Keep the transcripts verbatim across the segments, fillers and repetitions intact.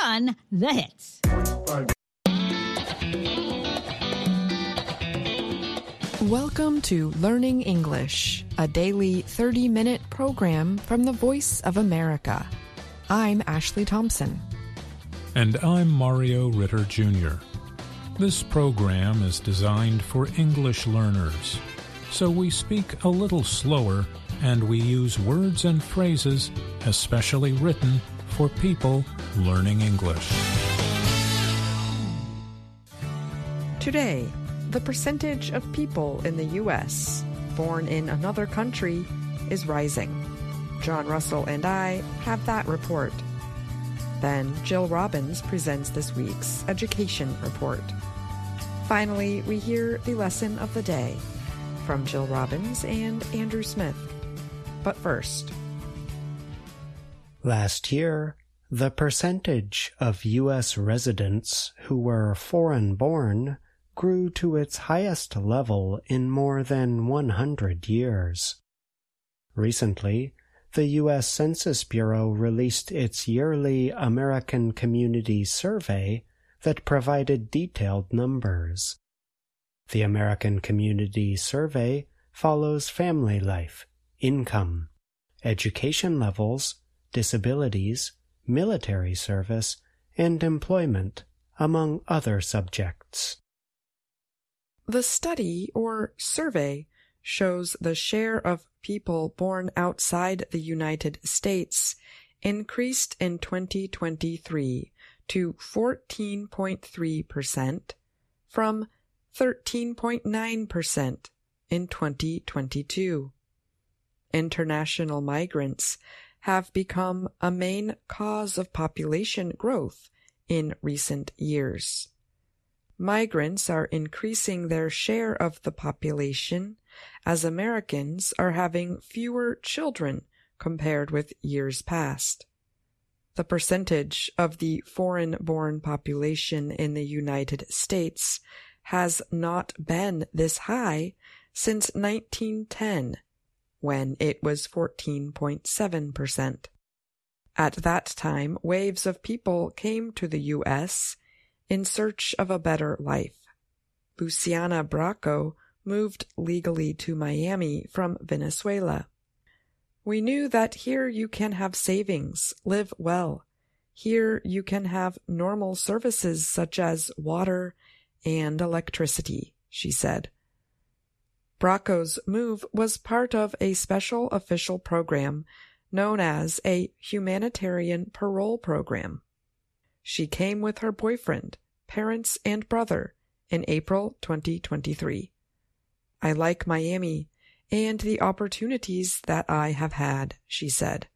on The Hits. Welcome to Learning English, a daily thirty-minute program from the Voice of America. I'm Ashley Thompson. And I'm Mario Ritter Junior This program is designed for English learners, so we speak a little slower and we use words and phrases especially written for people learning English. Today, the percentage of people in the U S born in another country is rising. John Russell and I have that report. Then Jill Robbins presents this week's education report. Finally, we hear the lesson of the day from Jill Robbins and Andrew Smith. But first, last year, the percentage of U S residents who were foreign-born grew to its highest level in more than one hundred years. Recently, the U S Census Bureau released its yearly American Community Survey that provided detailed numbers. The American Community Survey follows family life, income, education levels, disabilities, military service, and employment, among other subjects. The study, or survey, shows the share of people born outside the United States increased in twenty twenty-three to fourteen point three percent from thirteen point nine percent in twenty twenty-two. International migrants have become a main cause of population growth in recent years. Migrants are increasing their share of the population as Americans are having fewer children compared with years past. The percentage of the foreign-born population in the United States has not been this high since nineteen ten, when it was fourteen point seven percent. At that time, waves of people came to the U S in search of a better life. Luciana Bracco moved legally to Miami from Venezuela. We knew that here you can have savings, live well. Here you can have normal services such as water and electricity, she said. Bracco's move was part of a special official program known as a humanitarian parole program. She came with her boyfriend, parents, and brother in April twenty twenty-three. I like Miami and the opportunities that I have had, she said.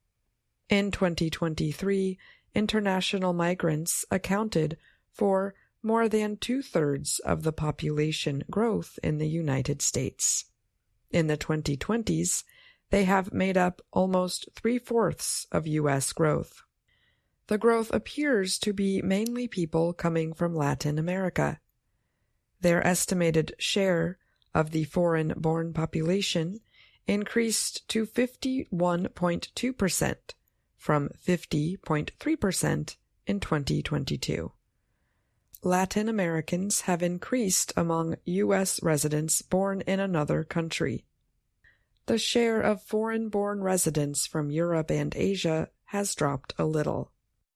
In twenty twenty-three, international migrants accounted for more than two-thirds of the population growth in the United States. In the twenty twenties, they have made up almost three-fourths of U S growth. The growth appears to be mainly people coming from Latin America. Their estimated share of the foreign-born population increased to fifty-one point two percent from fifty point three percent in twenty twenty-two. Latin Americans have increased among U S residents born in another country. The share of foreign-born residents from Europe and Asia has dropped a little.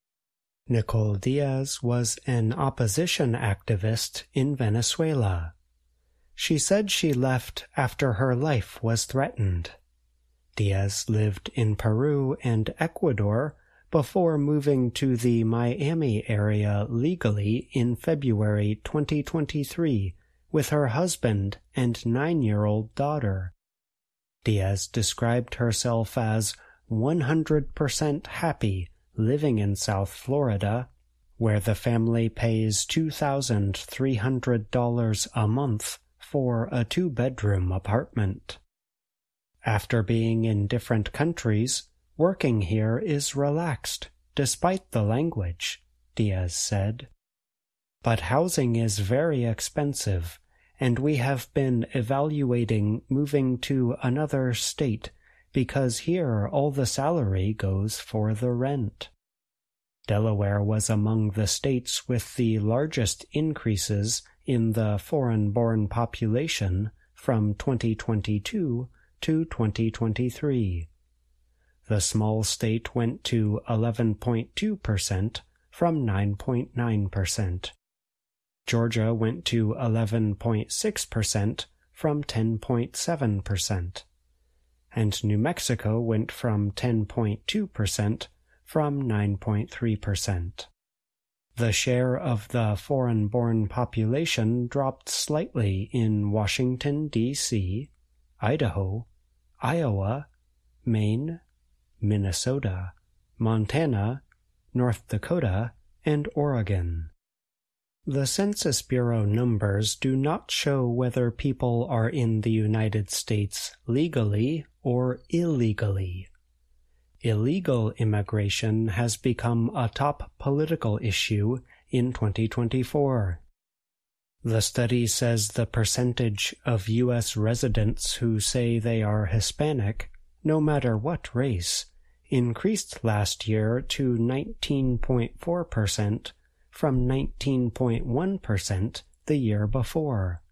Nicole Diaz was an opposition activist in Venezuela. She said she left after her life was threatened. Diaz lived in Peru and Ecuador before moving to the Miami area legally in February twenty twenty-three with her husband and nine-year-old daughter. Diaz described herself as one hundred percent happy living in South Florida, where the family pays two thousand three hundred dollars a month for a two-bedroom apartment. After being in different countries, working here is relaxed, despite the language, Diaz said. But housing is very expensive, and we have been evaluating moving to another state because here all the salary goes for the rent. Delaware was among the states with the largest increases in the foreign-born population from twenty twenty-two to twenty twenty-three. The small state went to eleven point two percent from nine point nine percent. Georgia went to eleven point six percent from ten point seven percent. And New Mexico went from ten point two percent from nine point three percent. The share of the foreign-born population dropped slightly in Washington, D C, Idaho, Iowa, Maine, Minnesota, Montana, North Dakota, and Oregon. The Census Bureau numbers do not show whether people are in the United States legally or illegally. Illegal immigration has become a top political issue in twenty twenty-four. The study says the percentage of U S residents who say they are Hispanic, no matter what race, increased last year to nineteen point four percent from nineteen point one percent the year before.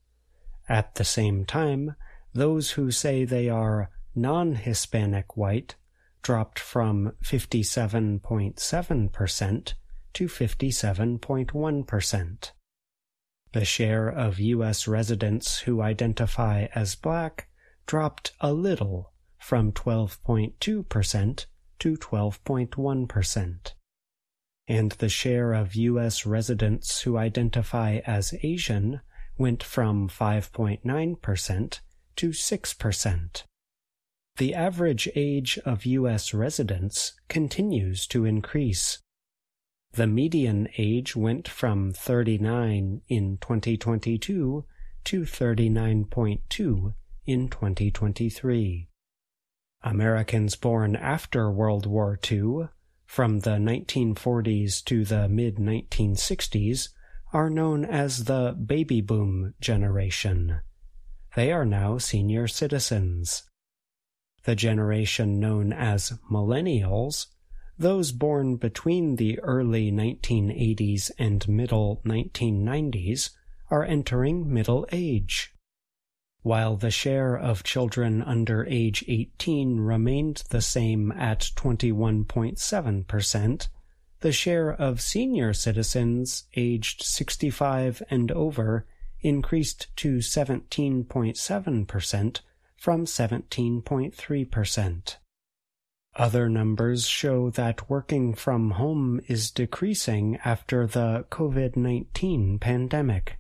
At the same time, those who say they are non-Hispanic white dropped from fifty-seven point seven percent to fifty-seven point one percent. The share of U S residents who identify as black dropped a little from twelve point two percent to twelve point one percent. And the share of U S residents who identify as Asian went from five point nine percent to six percent. The average age of U S residents continues to increase. The median age went from thirty-nine in twenty twenty-two to thirty-nine point two in twenty twenty-three. Americans born after World War Two, from the nineteen forties to the mid nineteen sixties, are known as the baby boom generation. They are now senior citizens. The generation known as millennials, those born between the early nineteen eighties and middle nineteen nineties, are entering middle age. While the share of children under age eighteen remained the same at twenty-one point seven percent, the share of senior citizens aged sixty-five and over increased to seventeen point seven percent from seventeen point three percent. Other numbers show that working from home is decreasing after the COVID nineteen pandemic.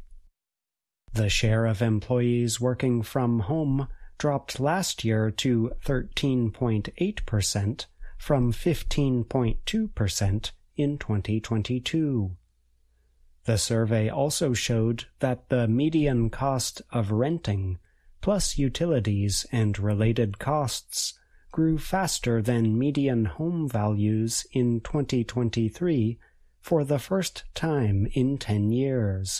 The share of employees working from home dropped last year to thirteen point eight percent from fifteen point two percent in twenty twenty-two. The survey also showed that the median cost of renting, plus utilities and related costs, grew faster than median home values in twenty twenty-three for the first time in ten years.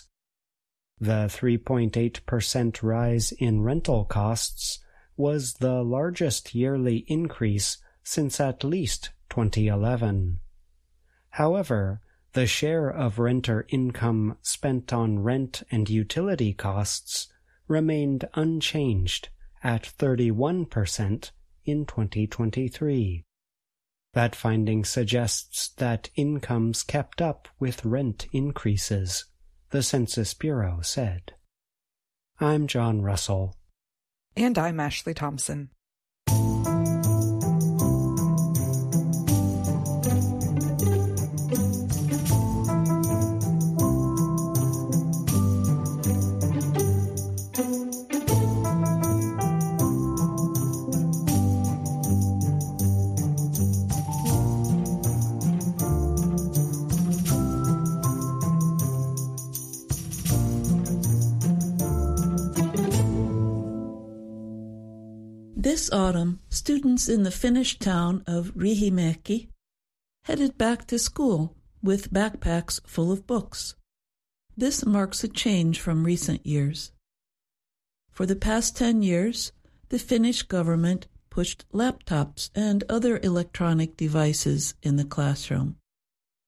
The three point eight percent rise in rental costs was the largest yearly increase since at least twenty eleven. However, the share of renter income spent on rent and utility costs remained unchanged at thirty-one percent in twenty twenty-three. That finding suggests that incomes kept up with rent increases, the Census Bureau said. I'm John Russell. And I'm Ashley Thompson. This autumn, students in the Finnish town of Riihimäki headed back to school with backpacks full of books. This marks a change from recent years. For the past ten years, the Finnish government pushed laptops and other electronic devices in the classroom.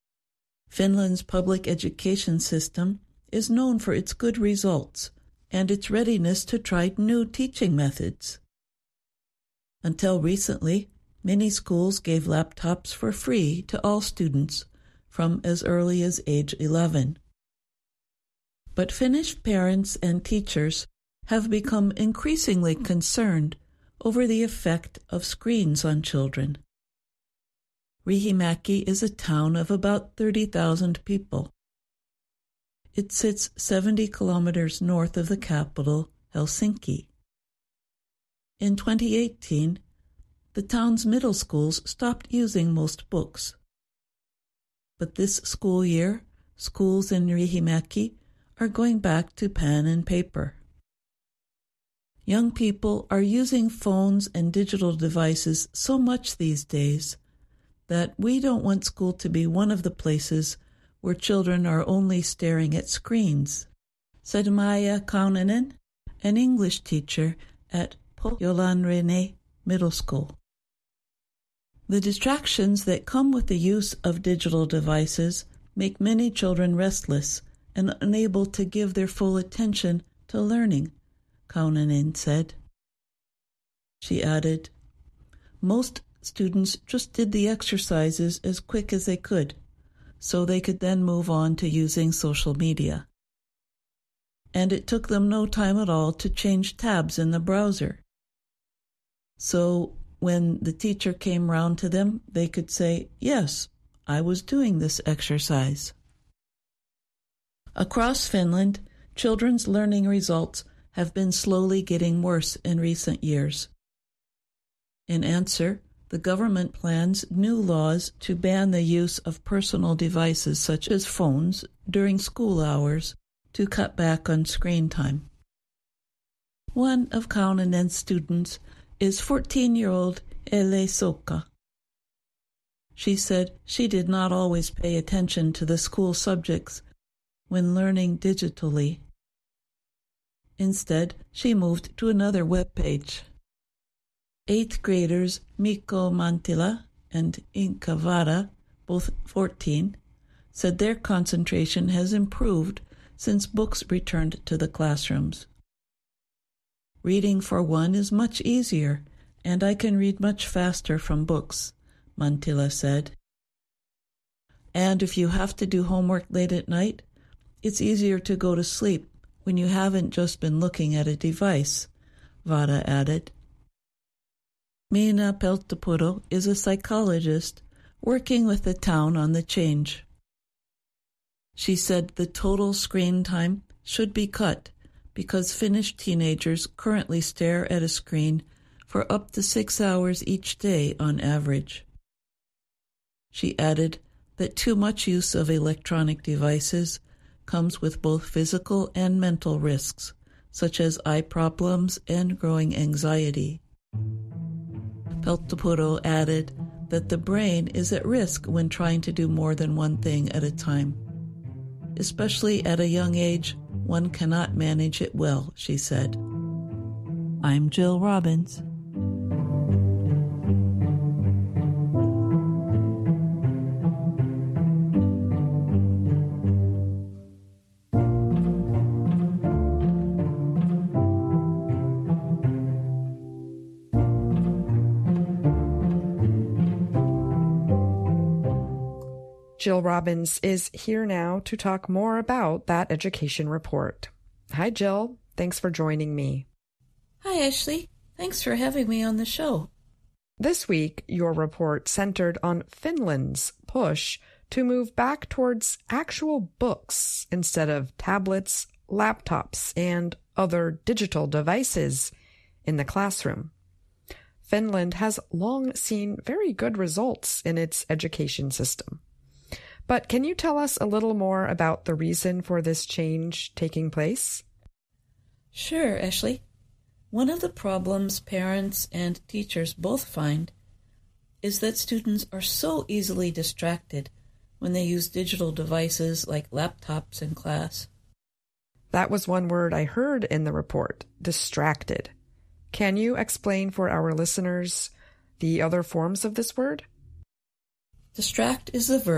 Finland's public education system is known for its good results and its readiness to try new teaching methods. Until recently, many schools gave laptops for free to all students from as early as age eleven. But Finnish parents and teachers have become increasingly concerned over the effect of screens on children. Riihimäki is a town of about thirty thousand people. It sits seventy kilometers north of the capital, Helsinki. In twenty eighteen, the town's middle schools stopped using most books. But this school year, schools in Riihimäki are going back to pen and paper. Young people are using phones and digital devices so much these days that we don't want school to be one of the places where children are only staring at screens, said Maija Kauninen, an English teacher at Pohjolan-Rene Middle School. The distractions that come with the use of digital devices make many children restless and unable to give their full attention to learning, Kauninen said. She added, most students just did the exercises as quick as they could, so they could then move on to using social media. And it took them no time at all to change tabs in the browser. So when the teacher came round to them, they could say, yes, I was doing this exercise. Across Finland, children's learning results have been slowly getting worse in recent years. In answer, the government plans new laws to ban the use of personal devices such as phones during school hours to cut back on screen time. One of Kauninen's students is fourteen-year-old Ele Soka. She said she did not always pay attention to the school subjects when learning digitally. Instead, she moved to another web page. Eighth graders Mikko Mantila and Inka Vara, both fourteen, said their concentration has improved since books returned to the classrooms. Reading for one is much easier, and I can read much faster from books, Mantila said. And if you have to do homework late at night, it's easier to go to sleep when you haven't just been looking at a device, Vara added. Minna Peltopuro is a psychologist working with the town on the change. She said the total screen time should be cut because Finnish teenagers currently stare at a screen for up to six hours each day on average. She added that too much use of electronic devices comes with both physical and mental risks, such as eye problems and growing anxiety. Peltopuro added that the brain is at risk when trying to do more than one thing at a time. Especially at a young age, one cannot manage it well, she said. I'm Jill Robbins. Jill Robbins is here now to talk more about that education report. Hi, Jill. Thanks for joining me. Hi, Ashley. Thanks for having me on the show. This week, your report centered on Finland's push to move back towards actual books instead of tablets, laptops, and other digital devices in the classroom. Finland has long seen very good results in its education system. But can you tell us a little more about the reason for this change taking place? Sure, Ashley. One of the problems parents and teachers both find is that students are so easily distracted when they use digital devices like laptops in class. That was one word I heard in the report, distracted. Can you explain for our listeners the other forms of this word? Distract is the verb,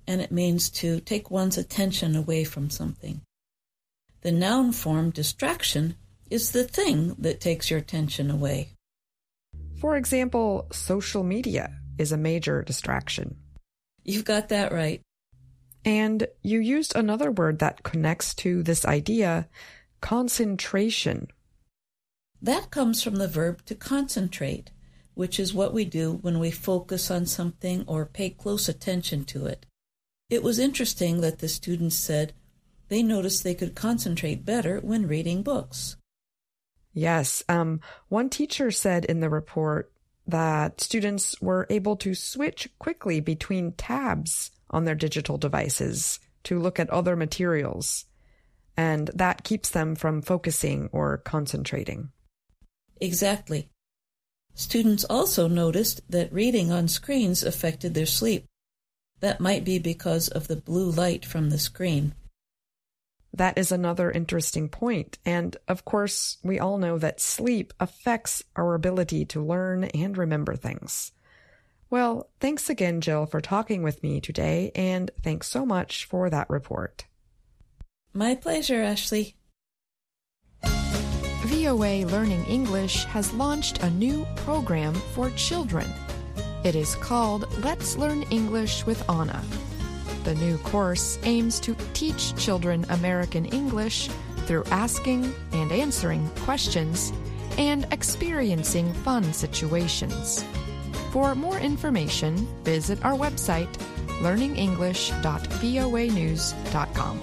and it means to take one's attention away from something. The noun form distraction is the thing that takes your attention away. For example, social media is a major distraction. You've got that right. And you used another word that connects to this idea, concentration. That comes from the verb to concentrate, which is what we do when we focus on something or pay close attention to it. It was interesting that the students said they noticed they could concentrate better when reading books. Yes, um, one teacher said in the report that students were able to switch quickly between tabs on their digital devices to look at other materials, and that keeps them from focusing or concentrating. Exactly. Students also noticed that reading on screens affected their sleep. That might be because of the blue light from the screen. That is another interesting point, and of course, we all know that sleep affects our ability to learn and remember things. Well, thanks again, Jill, for talking with me today, and thanks so much for that report. My pleasure, Ashley. V O A Learning English has launched a new program for children. It is called Let's Learn English with Anna. The new course aims to teach children American English through asking and answering questions and experiencing fun situations. For more information, visit our website, learning english dot voa news dot com.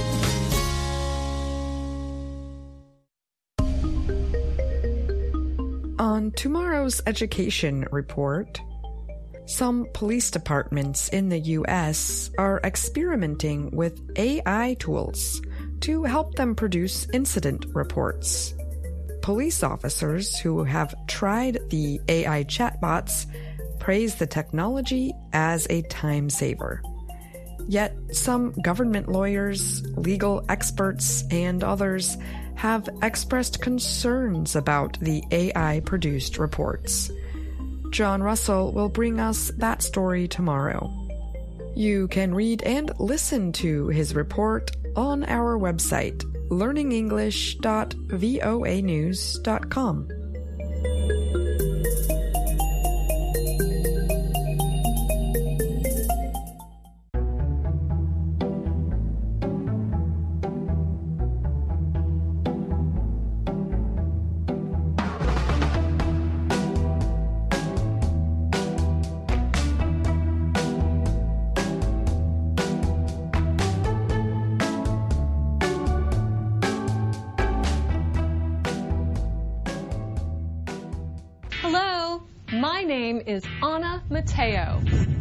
On tomorrow's education report, some police departments in the U S are experimenting with A I tools to help them produce incident reports. Police officers who have tried the A I chatbots praise the technology as a time saver. Yet some government lawyers, legal experts, and others have expressed concerns about the A I-produced reports. John Russell will bring us that story tomorrow. You can read and listen to his report on our website, learning english dot voa news dot com. Hello, my name is Anna Mateo.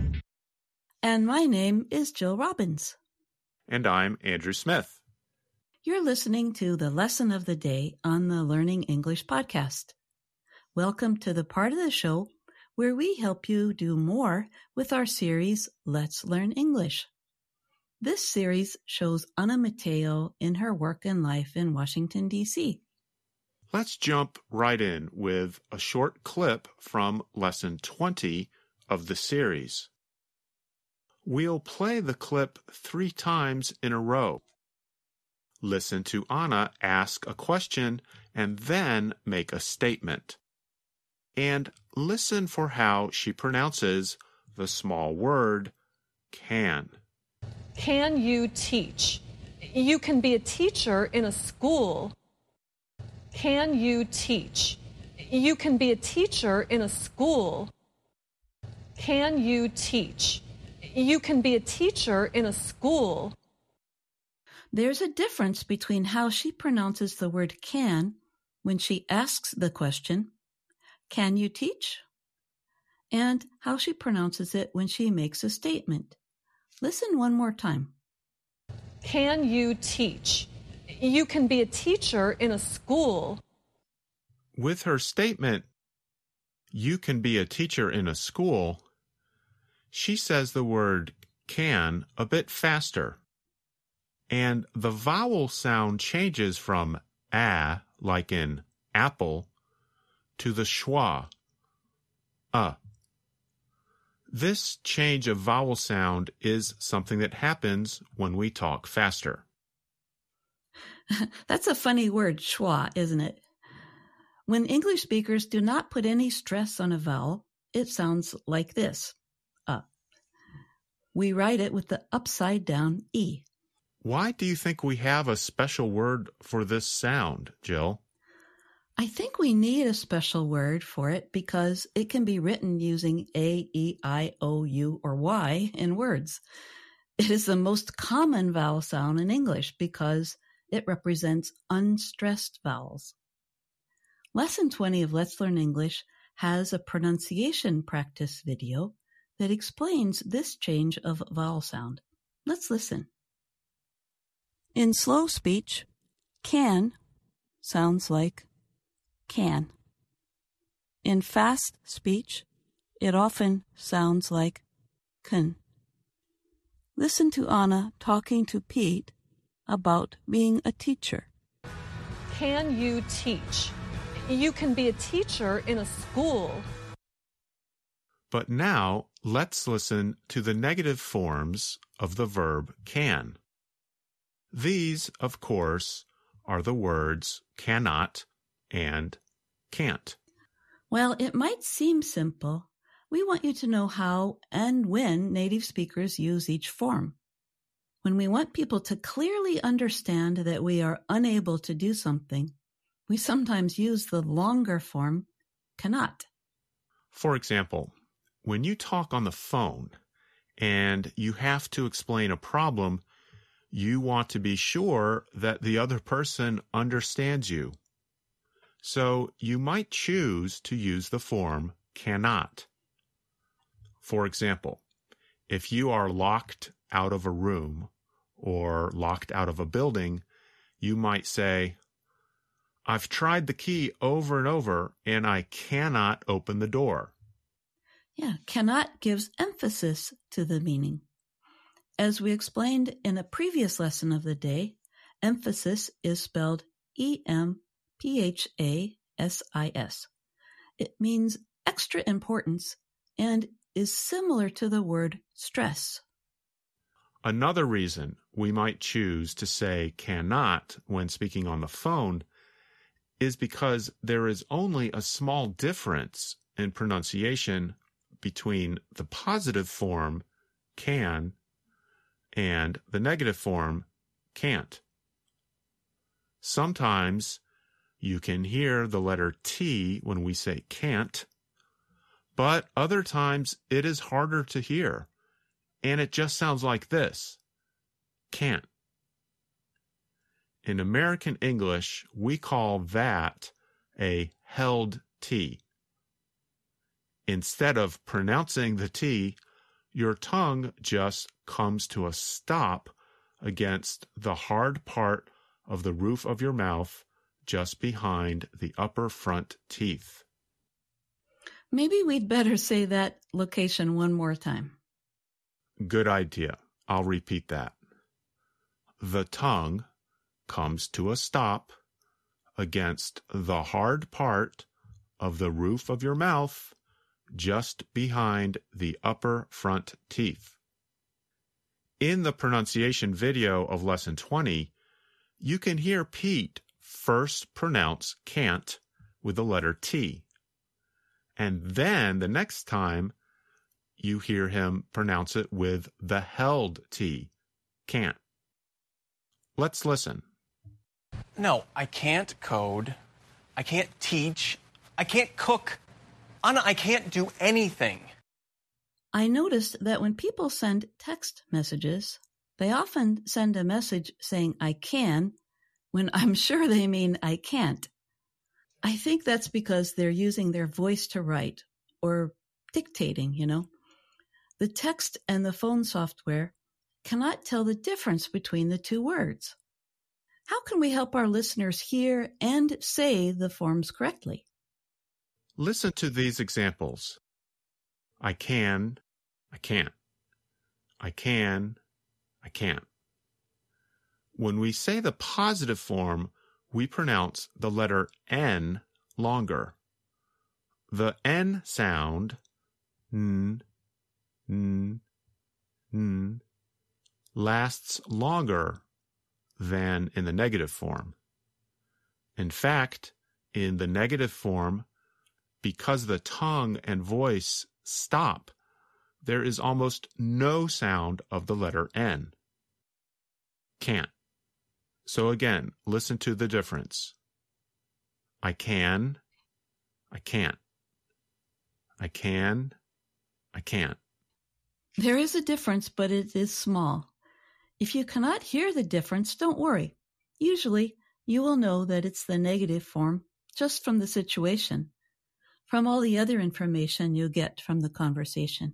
And my name is Jill Robbins. And I'm Andrew Smith. You're listening to the Lesson of the Day on the Learning English podcast. Welcome to the part of the show where we help you do more with our series, Let's Learn English. This series shows Anna Mateo in her work and life in Washington, D C Let's jump right in with a short clip from Lesson twenty of the series. We'll play the clip three times in a row. Listen to Anna ask a question and then make a statement. And listen for how she pronounces the small word can. Can you teach? You can be a teacher in a school. Can you teach? You can be a teacher in a school. Can you teach? You can be a teacher in a school. There's a difference between how she pronounces the word can when she asks the question, can you teach? And how she pronounces it when she makes a statement. Listen one more time. Can you teach? You can be a teacher in a school. With her statement, you can be a teacher in a school, she says the word can a bit faster. And the vowel sound changes from a, like in apple, to the schwa, uh. This change of vowel sound is something that happens when we talk faster. That's a funny word, schwa, isn't it? When English speakers do not put any stress on a vowel, it sounds like this. Uh. We write it with the upside-down E. Why do you think we have a special word for this sound, Jill? I think we need a special word for it because it can be written using A, E, I, O, U, or Y in words. It is the most common vowel sound in English because it represents unstressed vowels. Lesson twenty of Let's Learn English has a pronunciation practice video that explains this change of vowel sound. Let's listen. In slow speech, can sounds like can. In fast speech, it often sounds like can. Listen to Anna talking to Pete about being a teacher. Can you teach? You can be a teacher in a school. But now, let's listen to the negative forms of the verb can. These, of course, are the words cannot and can't. Well, it might seem simple. We want you to know how and when native speakers use each form. When we want people to clearly understand that we are unable to do something, we sometimes use the longer form cannot. For example, when you talk on the phone and you have to explain a problem, you want to be sure that the other person understands you. So you might choose to use the form cannot. For example, if you are locked out of a room or locked out of a building, you might say, I've tried the key over and over and I cannot open the door. Yeah, cannot gives emphasis to the meaning. As we explained in a previous lesson of the day, emphasis is spelled E M P H A S I S. It means extra importance and is similar to the word stress. Another reason we might choose to say cannot when speaking on the phone is because there is only a small difference in pronunciation between the positive form can and the negative form can't. Sometimes you can hear the letter T when we say can't, but other times it is harder to hear, and it just sounds like this, can't. In American English, we call that a held T. Instead of pronouncing the T, your tongue just comes to a stop against the hard part of the roof of your mouth just behind the upper front teeth. Maybe we'd better say that location one more time. Good idea. I'll repeat that. The tongue comes to a stop against the hard part of the roof of your mouth just behind the upper front teeth. In the pronunciation video of Lesson twenty, you can hear Pete first pronounce can't with the letter T. And then the next time, you hear him pronounce it with the held T, can't. Let's listen. No, I can't code. I can't teach. I can't cook. Anna, I can't do anything. I noticed that when people send text messages, they often send a message saying I can when I'm sure they mean I can't. I think that's because they're using their voice to write or dictating, you know. The text and the phone software cannot tell the difference between the two words. How can we help our listeners hear and say the forms correctly? Listen to these examples. I can, I can't. I can, I can't. When we say the positive form, we pronounce the letter N longer. The N sound, N, n, n, lasts longer than in the negative form. In fact, in the negative form, because the tongue and voice stop, there is almost no sound of the letter N. Can't. So again, listen to the difference. I can, I can't. I can, I can't. There is a difference, but it is small. If you cannot hear the difference, don't worry. Usually, you will know that it's the negative form just from the situation, from all the other information you get from the conversation.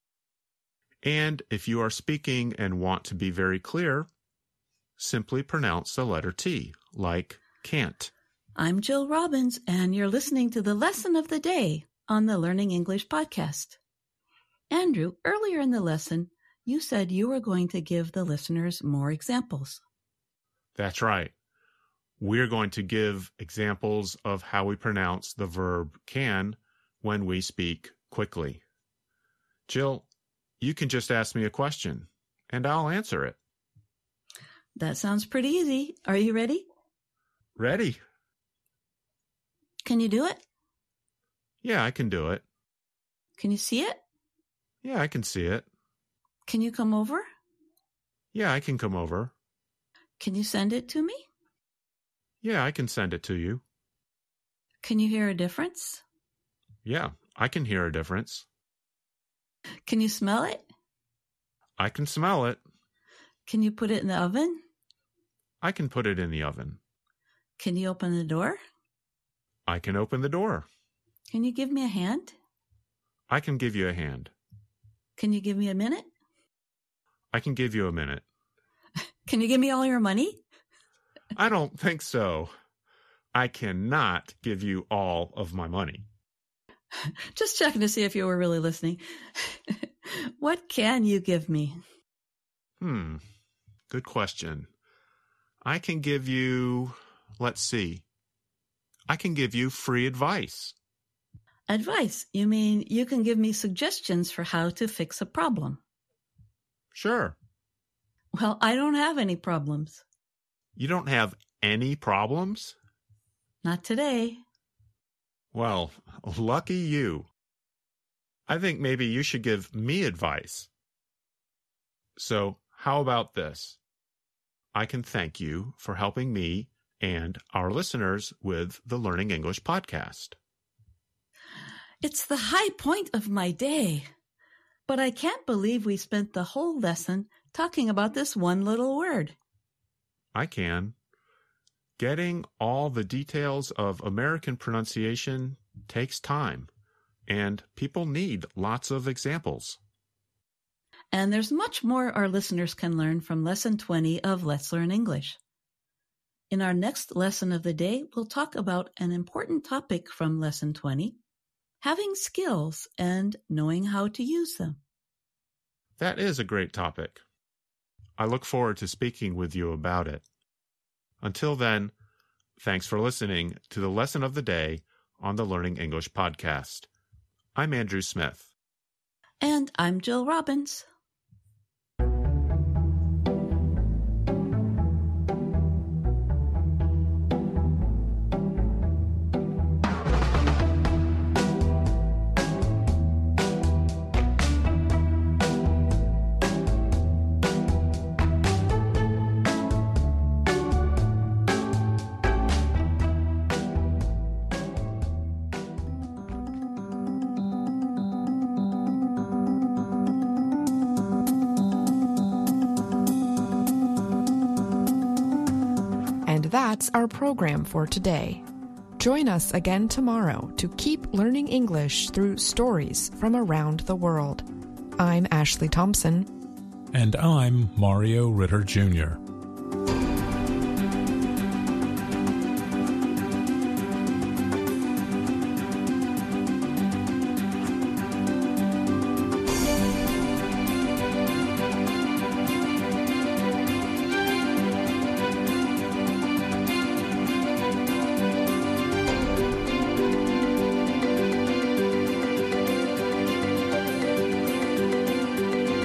And if you are speaking and want to be very clear, simply pronounce the letter T, like can't. I'm Jill Robbins, and you're listening to the Lesson of the Day on the Learning English podcast. Andrew, earlier in the lesson, you said you were going to give the listeners more examples. That's right. We're going to give examples of how we pronounce the verb can when we speak quickly. Jill, you can just ask me a question, and I'll answer it. That sounds pretty easy. Are you ready? Ready. Can you do it? Yeah, I can do it. Can you see it? Yeah, I can see it. Can you come over? Yeah, I can come over. Can you send it to me? Yeah, I can send it to you. Can you hear a difference? Yeah, I can hear a difference. Can you smell it? I can smell it. Can you put it in the oven? I can put it in the oven. Can you open the door? I can open the door. Can you give me a hand? I can give you a hand. Can you give me a minute? I can give you a minute. Can you give me all your money? I don't think so. I cannot give you all of my money. Just checking to see if you were really listening. What can you give me? Hmm, good question. I can give you, let's see, I can give you free advice. Advice? You mean you can give me suggestions for how to fix a problem? Sure. Well, I don't have any problems. You don't have any problems? Not today. Well, lucky you. I think maybe you should give me advice. So, how about this? I can thank you for helping me and our listeners with the Learning English podcast. It's the high point of my day. But I can't believe we spent the whole lesson talking about this one little word. I can. Getting all the details of American pronunciation takes time, and people need lots of examples. And there's much more our listeners can learn from Lesson twenty of Let's Learn English. In our next lesson of the day, we'll talk about an important topic from Lesson twenty, having skills and knowing how to use them. That is a great topic. I look forward to speaking with you about it. Until then, thanks for listening to the Lesson of the Day on the Learning English podcast. I'm Andrew Smith. And I'm Jill Robbins. That's our program for today. Join us again tomorrow to keep learning English through stories from around the world. I'm Ashley Thompson. And I'm Mario Ritter Junior